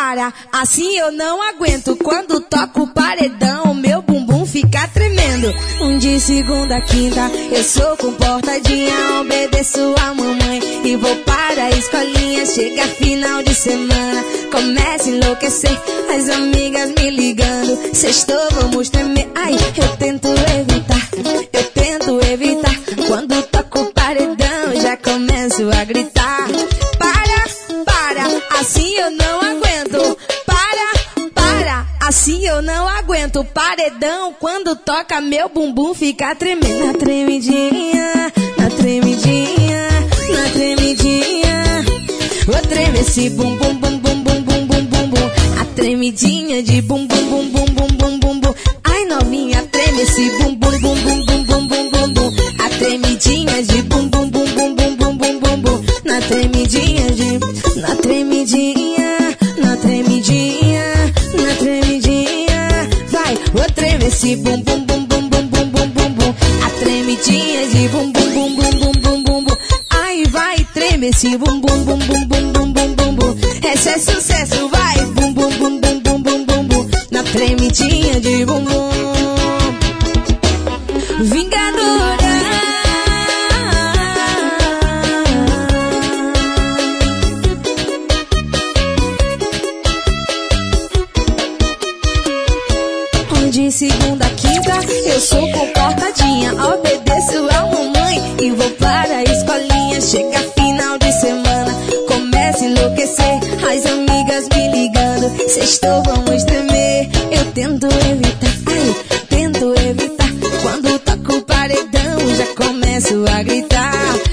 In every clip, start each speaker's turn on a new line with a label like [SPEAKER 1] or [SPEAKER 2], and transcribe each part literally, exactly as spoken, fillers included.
[SPEAKER 1] para, assim eu não aguento. Quando toco o paredão, meu bumbum fica tremendo. Um de segunda a quinta, eu sou comportadinha, obedeço a mamãe e vou para a escolinha. Chega final de semana, começa a enlouquecer, as amigas me ligando, sextou, vamos tremer. Ai, eu tento evitar, eu tento evitar. Quando toco o paredão, já começo a gritar. Para, para, assim eu não aguento. Para, para, assim eu não aguento. Paredão, quando toca, meu bumbum fica tremendo. Na tremidinha, na tremidinha, na tremidinha. Vou tremer esse bum bum bum bum bum bum bum bum bum. A tremidinha de bum bum bum bum bum bum bum bum. Ai novinha, treme esse bum bum bum bum bum bum bum bum bum. A tremidinha de bum bum bum bum bum bum bum bum bum. Na tremidinha de, na tremidinha, na tremidinha, na tremidinha. Vai, vou tremer esse bum bum bum bum bum bum bum bum bum. A tremidinha de bum bum bum bum bum bum bum bum. Ai vai, treme esse bum bum bum bum bum bum bum bum bum. Esse é sucesso, vai, bum bum bum bum bum bum bum bum. Na tremidinha de bum bum. Vingadora. De segunda a quinta, eu sou comportadinha, obedeço a mamãe e vou para a escolinha. Chega final de semana, começa a enlouquecer, as amigas me ligando, sextou, vamos tremer. Eu tento evitar, ai, tento evitar. Quando toco o paredão, já começo a gritar.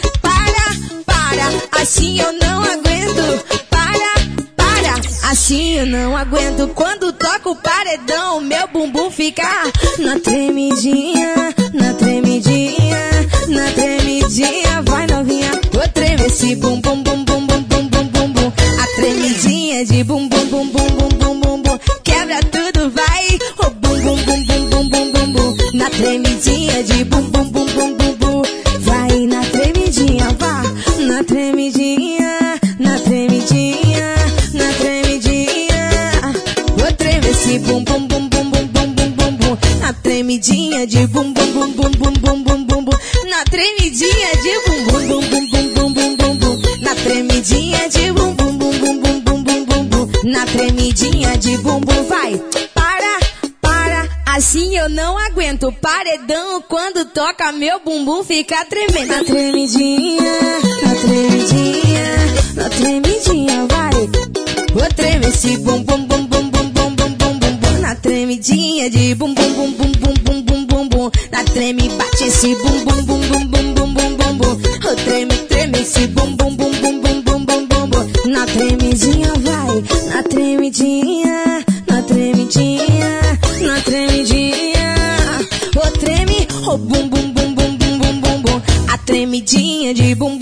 [SPEAKER 1] Para, para, assim eu não aguento. Para, para, assim eu não aguento. Quando toco o paredão, meu bumbum fica na tremidinha, na tremidinha, na tremidinha. Vai novinha, vou tremer esse bum bum bum bum bum bum bum bum bum. A tremidinha de bum bum bum bum bum bum bum bum. Quebra tudo, vai, o bum bum bum bum bum bum bum bum. Na tremidinha de bum bum bum bum bum bum. Vai na tremidinha, vá, na tremidinha, na tremidinha, na tremidinha. Vou tremer esse bum bum bum bum bum bum bum bum bum. Na tremidinha de bum bum bum bum bum bum bum bum bum. Na tremidinha de bum bum bum bum bum bum bum bum bum. Na tremidinha de bum bum bum bum bum bum bum bum bum. Na tremidinha de bum bum. Vai, para, para, assim eu não aguento. Paredão, quando toca, meu bumbum fica tremendo. Na tremidinha, na tremidinha, na tremidinha, vai. Vou tremer esse bum bum bum bum bum bum bum bum bum bum. Na tremidinha de bum bum bum bum bum bum bum bum bum. Na treme, bate esse bum bum bum bum bum bum bum bum bum. Eu treme, treme esse bum bum bum bum bum bum bum bum bum. Na tremidinha, vai. Na tremidinha, na tremidinha, na tremidinha. O treme, o bum bum bum bum bum bum bum bum. A tremidinha de bum